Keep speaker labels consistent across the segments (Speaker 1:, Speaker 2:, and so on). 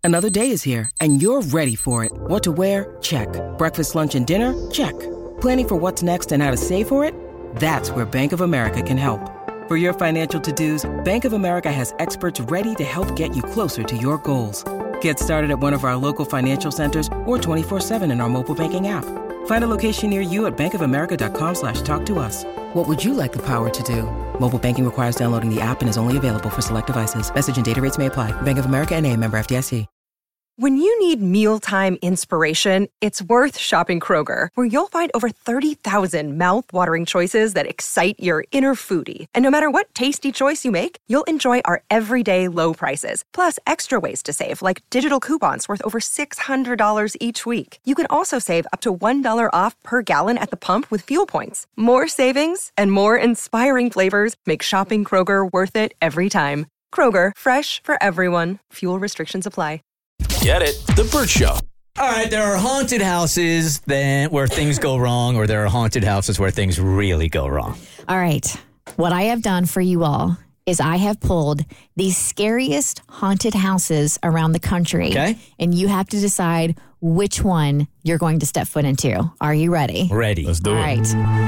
Speaker 1: Another day is here, and you're ready for it. What to wear? Check. Breakfast, lunch, and dinner? Check. Planning for what's next and how to save for it? That's where Bank of America can help. For your financial to-dos, Bank of America has experts ready to help get you closer to your goals. Get started at one of our local financial centers or 24/7 in our mobile banking app. Find a location near you at bankofamerica.com/talktous. What would you like the power to do? Mobile banking requires downloading the app and is only available for select devices. Message and data rates may apply. Bank of America N.A., member FDIC.
Speaker 2: When you need mealtime inspiration, it's worth shopping Kroger, where you'll find over 30,000 mouth-watering choices that excite your inner foodie. And no matter what tasty choice you make, you'll enjoy our everyday low prices, plus extra ways to save, like digital coupons worth over $600 each week. You can also save up to $1 off per gallon at the pump with fuel points. More savings and more inspiring flavors make shopping Kroger worth it every time. Kroger, fresh for everyone. Fuel restrictions apply.
Speaker 3: Get it? The Bert Show.
Speaker 4: All right, there are haunted houses where things go wrong, or there are haunted houses where things really go wrong.
Speaker 5: All right. What I have done for you all is I have pulled the scariest haunted houses around the country.
Speaker 4: Okay.
Speaker 5: And you have to decide which one you're going to step foot into. Are you ready?
Speaker 4: Ready.
Speaker 3: Let's do it.
Speaker 5: All right.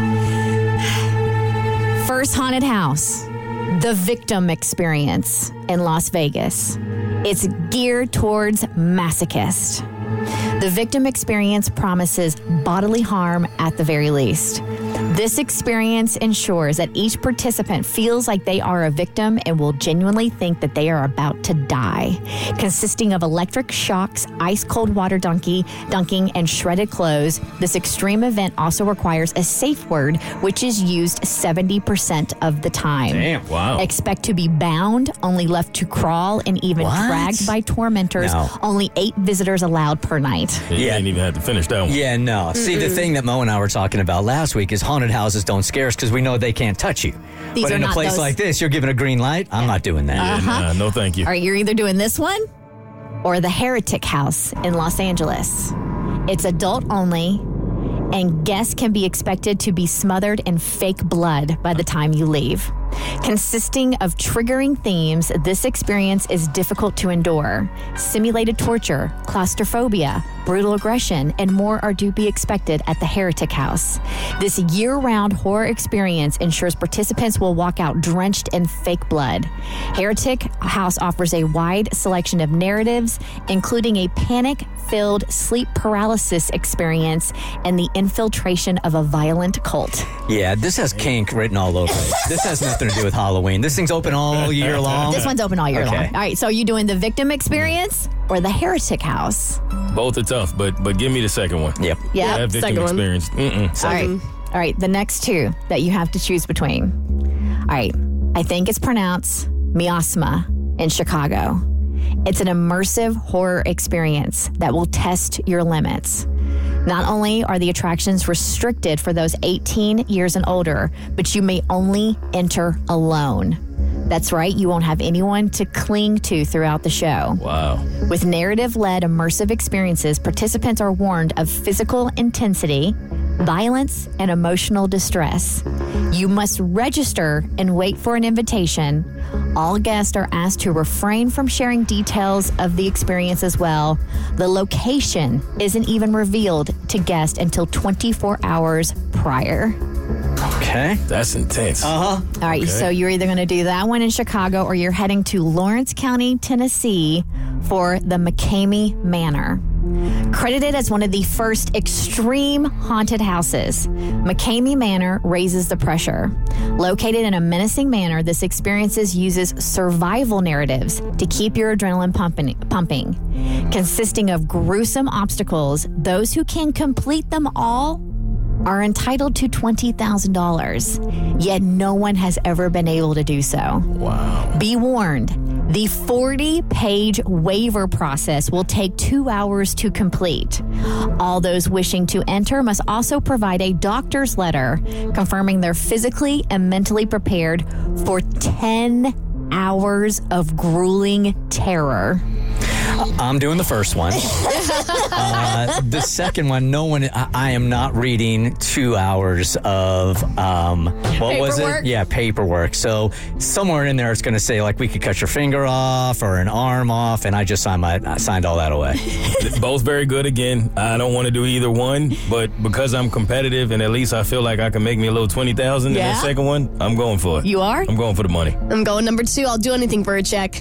Speaker 5: First haunted house, The Victim Experience in Las Vegas. It's geared towards masochists. The Victim Experience promises bodily harm at the very least. This experience ensures that each participant feels like they are a victim and will genuinely think that they are about to die. Consisting of electric shocks, ice-cold water dunking, and shredded clothes, this extreme event also requires a safe word, which is used 70% of the time.
Speaker 4: Damn,
Speaker 3: wow.
Speaker 5: Expect to be bound, only left to crawl, and even dragged by tormentors.
Speaker 4: No.
Speaker 5: Only 8 visitors allowed per night.
Speaker 3: You ain't even had to finish that one.
Speaker 4: Yeah, no. See, the thing that Mo and I were talking about last week is haunted houses don't scare us because we know they can't touch you.
Speaker 5: These
Speaker 4: but
Speaker 5: are
Speaker 4: in a
Speaker 5: not
Speaker 4: place
Speaker 5: those-
Speaker 4: like this, you're given a green light. I'm not doing that.
Speaker 3: Nah, no thank you.
Speaker 5: All right, you're either doing this one or the Heretic House in Los Angeles. It's adult only, and guests can be expected to be smothered in fake blood by the time you leave. Consisting of triggering themes, this experience is difficult to endure. Simulated torture, claustrophobia, brutal aggression, and more are to be expected at the Heretic House. This year-round horror experience ensures participants will walk out drenched in fake blood. Heretic House offers a wide selection of narratives, including a panic-filled sleep paralysis experience and the infiltration of a violent cult.
Speaker 4: Yeah, this has kink written all over it. This has nothing to do with Halloween. This thing's open all year long.
Speaker 5: This one's open all year
Speaker 4: Okay.
Speaker 5: long. All right, so you doing the Victim Experience or the Heretic House?
Speaker 3: Both are tough, but give me the second one.
Speaker 4: Yep.
Speaker 5: Yeah.
Speaker 3: That victim
Speaker 6: second one.
Speaker 3: experience.
Speaker 5: All right. All right, the next two that you have to choose between. All right, I think it's pronounced Miasma in Chicago. It's an immersive horror experience that will test your limits. Not only are the attractions restricted for those 18 years and older, but you may only enter alone. That's right, you won't have anyone to cling to throughout the show.
Speaker 3: Wow.
Speaker 5: With narrative-led immersive experiences, participants are warned of physical intensity, violence, and emotional distress. You must register and wait for an invitation. All guests are asked to refrain from sharing details of the experience as well. The location isn't even revealed to guests until 24 hours prior.
Speaker 4: Okay.
Speaker 3: That's intense.
Speaker 5: All right, so you're either going to do that one in Chicago or you're heading to Lawrence County, Tennessee for the McCamey Manor. Credited as one of the first extreme haunted houses, McCamey Manor raises the pressure. Located in a menacing manner, this experience uses survival narratives to keep your adrenaline pumping. Consisting of gruesome obstacles, those who can complete them all are entitled to $20,000, yet no one has ever been able to do so.
Speaker 3: Wow.
Speaker 5: Be warned, the 40-page waiver process will take 2 hours to complete. All those wishing to enter must also provide a doctor's letter confirming they're physically and mentally prepared for 10 hours of grueling terror.
Speaker 4: I'm doing the first one. The second one, I am not reading 2 hours of, what was it? Yeah, paperwork. So somewhere in there it's going to say, like, we could cut your finger off or an arm off, and I just signed all that away.
Speaker 3: Both very good again. I don't want to do either one, but because I'm competitive and at least I feel like I can make me a little 20,000 in that second one, I'm going for it.
Speaker 5: You are?
Speaker 3: I'm going for the money.
Speaker 6: I'm going number 2. I'll do anything for a check.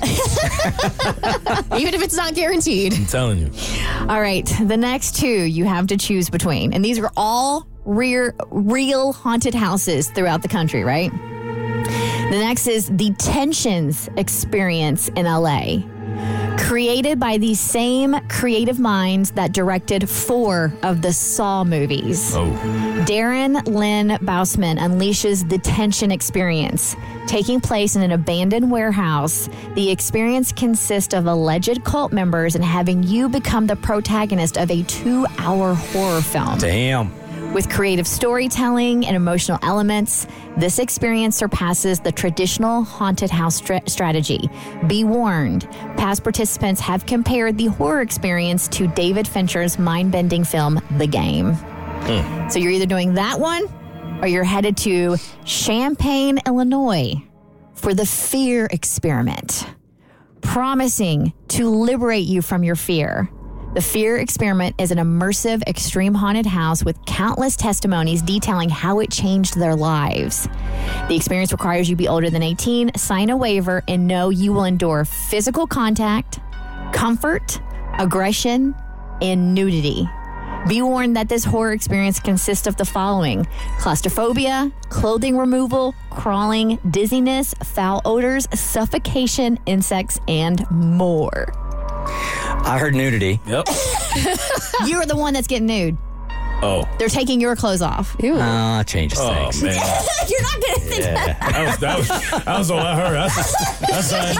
Speaker 6: Even if it's not guaranteed.
Speaker 3: I'm telling you.
Speaker 5: All right. The next 2 you have to choose between. And these are all real haunted houses throughout the country, right? The next is the Tensions Experience in LA. Created by the same creative minds that directed 4 of the Saw movies.
Speaker 3: Oh.
Speaker 5: Darren Lynn Bousman unleashes the Tension Experience. Taking place in an abandoned warehouse, the experience consists of alleged cult members and having you become the protagonist of a 2-hour horror film.
Speaker 4: Damn.
Speaker 5: With creative storytelling and emotional elements, this experience surpasses the traditional haunted house strategy. Be warned, past participants have compared the horror experience to David Fincher's mind-bending film, The Game. So you're either doing that one or you're headed to Champaign, Illinois for the Fear Experiment, promising to liberate you from your fear. The Fear Experiment is an immersive, extreme haunted house with countless testimonies detailing how it changed their lives. The experience requires you be older than 18, sign a waiver, and know you will endure physical contact, comfort, aggression, and nudity. Be warned that this horror experience consists of the following: claustrophobia, clothing removal, crawling, dizziness, foul odors, suffocation, insects, and more.
Speaker 4: I heard nudity.
Speaker 3: Yep.
Speaker 5: You're the one that's getting nude.
Speaker 3: Oh.
Speaker 5: They're taking your clothes off. Ew.
Speaker 4: Changes
Speaker 3: Oh,
Speaker 4: things.
Speaker 3: man.
Speaker 5: You're not going to think that.
Speaker 3: That was all I heard. I signed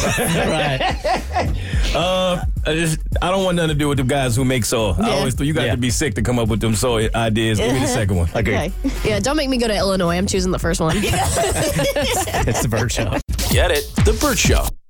Speaker 3: up. I don't want nothing to do with the guys who make Saw. I always thought you got to be sick to come up with them Saw ideas. Give me the second one.
Speaker 4: Okay.
Speaker 6: Yeah, don't make me go to Illinois. I'm choosing the first one.
Speaker 4: It's the Burt Show.
Speaker 3: Get it? The Burt Show.